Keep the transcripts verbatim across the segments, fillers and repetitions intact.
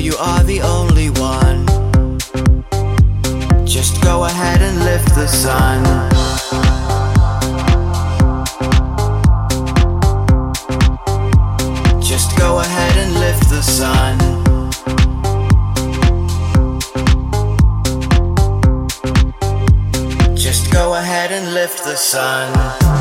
you are the only one. Just go ahead and lift the sun. Just go ahead and lift the sun. Just go ahead and lift the sun.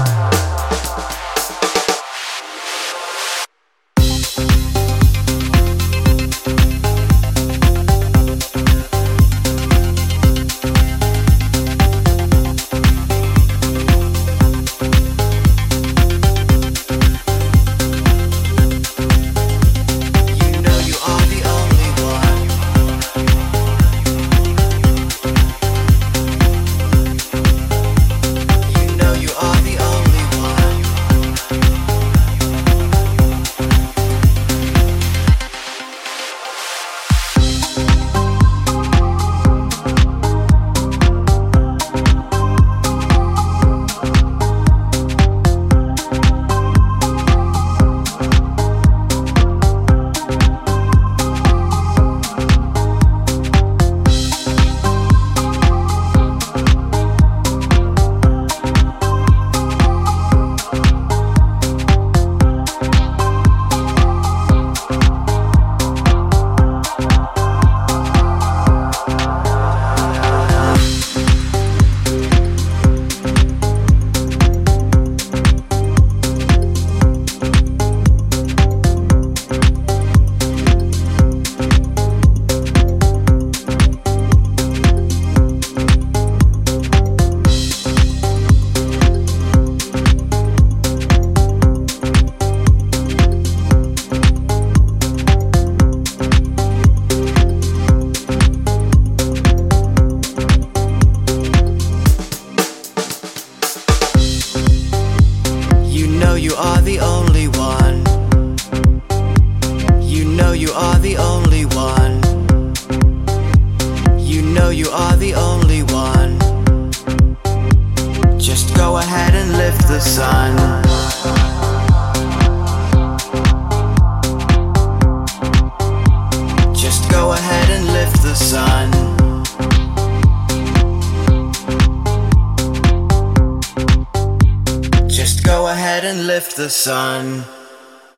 You are the only one. You know you are the only one. You know you are the only one. Just go ahead and lift the sun. Just go ahead and lift the sun. Just go ahead and lift the sun.